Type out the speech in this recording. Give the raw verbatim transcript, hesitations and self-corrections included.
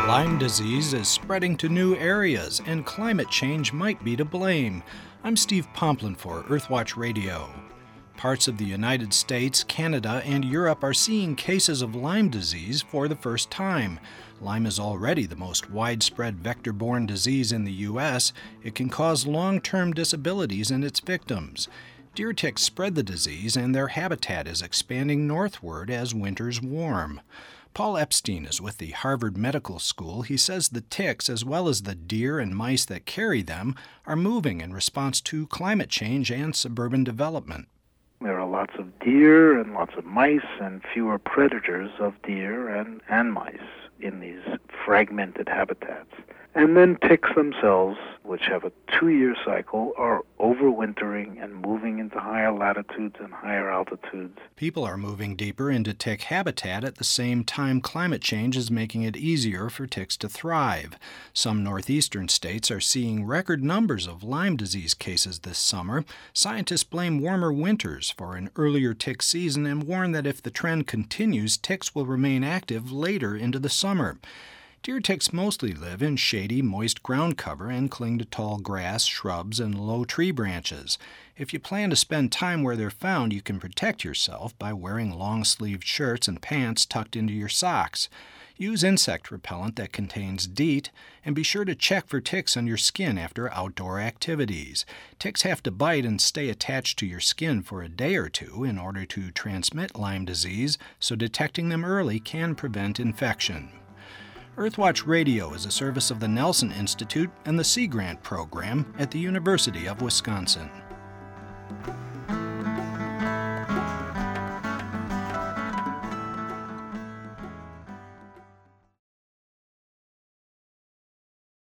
Lyme disease is spreading to new areas, and climate change might be to blame. I'm Steve Pomplin for Earthwatch Radio. Parts of the United States, Canada, and Europe are seeing cases of Lyme disease for the first time. Lyme is already the most widespread vector-borne disease in the U S. It can cause long-term disabilities in its victims. Deer ticks spread the disease, and their habitat is expanding northward as winters warm. Paul Epstein is with the Harvard Medical School. He says the ticks, as well as the deer and mice that carry them, are moving in response to climate change and suburban development. There are lots of deer and lots of mice and fewer predators of deer and, and mice in these fragmented habitats. And then ticks themselves, which have a two-year cycle, are overwintering and moving into higher latitudes and higher altitudes. People are moving deeper into tick habitat at the same time climate change is making it easier for ticks to thrive. Some northeastern states are seeing record numbers of Lyme disease cases this summer. Scientists blame warmer winters for an earlier tick season and warn that if the trend continues, ticks will remain active later into the summer. Deer ticks mostly live in shady, moist ground cover and cling to tall grass, shrubs, and low tree branches. If you plan to spend time where they're found, you can protect yourself by wearing long-sleeved shirts and pants tucked into your socks. Use insect repellent that contains DEET, and be sure to check for ticks on your skin after outdoor activities. Ticks have to bite and stay attached to your skin for a day or two in order to transmit Lyme disease, so detecting them early can prevent infection. Earthwatch Radio is a service of the Nelson Institute and the Sea Grant Program at the University of Wisconsin.